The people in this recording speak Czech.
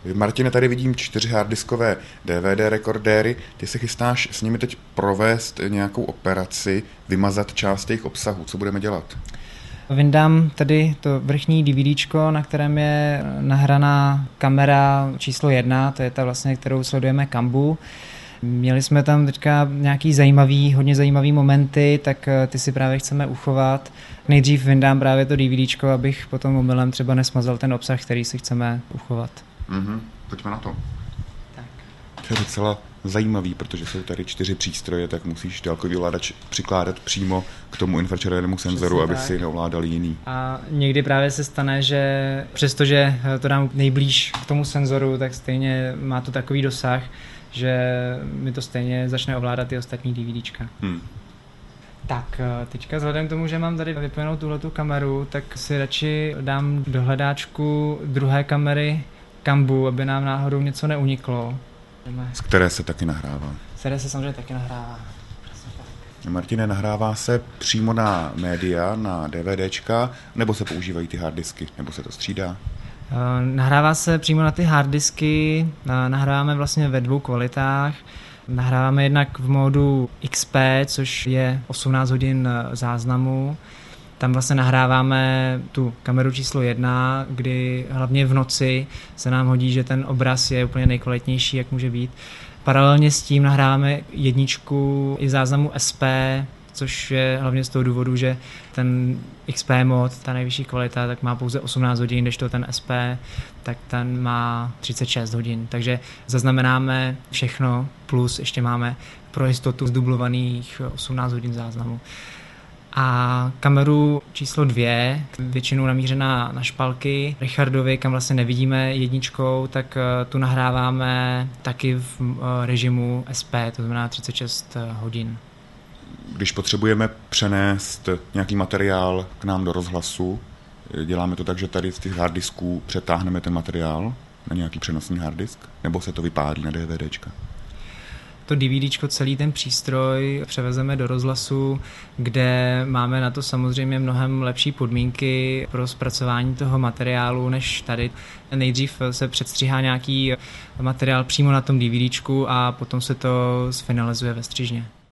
Martine, tady vidím 4 harddiskové DVD rekordéry. Ty se chystáš s nimi teď provést nějakou operaci, vymazat část jejich obsahu. Co budeme dělat? Vyndám tady to vrchní DVDčko, na kterém je nahraná kamera číslo 1, to je ta vlastně, kterou sledujeme Kambu. Měli jsme tam teďka nějaký hodně zajímavý momenty, tak ty si právě chceme uchovat. Nejdřív vyndám právě to DVDčko, abych potom omylem třeba nesmazal ten obsah, který si chceme uchovat. Pojďme na to. Tak. To je docela zajímavý, protože jsou tady 4 přístroje, tak musíš dálkový ovladač přikládat přímo k tomu infračervenému senzoru, aby si neovládal jiný. A někdy právě se stane, že přestože to dám nejblíž k tomu senzoru, tak stejně má to takový dosah, že mi to stejně začne ovládat ty ostatní DVDčka. Tak, teďka vzhledem k tomu, že mám tady vypěnou tuhletu kameru, tak si radši dám do hledáčku druhé kamery Kambu, aby nám náhodou něco neuniklo. Z které se taky nahrává. Z které se samozřejmě taky nahrává. Martine, nahrává se přímo na média, na DVDčka, nebo se používají ty harddisky, nebo se to střídá? Nahrává se přímo na ty harddisky, nahráváme vlastně ve 2 kvalitách. Nahráváme jednak v módu XP, což je 18 hodin záznamu. Tam vlastně nahráváme tu kameru číslo 1, kdy hlavně v noci se nám hodí, že ten obraz je úplně nejkvalitnější, jak může být. Paralelně s tím nahráváme 1 i v záznamu SP, což je hlavně z toho důvodu, že ten XP mod, ta nejvyšší kvalita, tak má pouze 18 hodin, kdežto ten SP, tak ten má 36 hodin. Takže zaznamenáme všechno, plus ještě máme pro jistotu zdublovaných 18 hodin záznamu. A kameru číslo 2, většinou namířená na špalky Richardovi, kam vlastně nevidíme 1, tak tu nahráváme taky v režimu SP, to znamená 36 hodin. Když potřebujeme přenést nějaký materiál k nám do rozhlasu, děláme to tak, že tady z těch harddisků přetáhneme ten materiál na nějaký přenosný harddisk, nebo se to vypálí na DVDčka? To DVDčko, celý ten přístroj převezeme do rozhlasu, kde máme na to samozřejmě mnohem lepší podmínky pro zpracování toho materiálu než tady. Nejdřív se předstříhá nějaký materiál přímo na tom DVDčku a potom se to sfinalizuje ve střižně.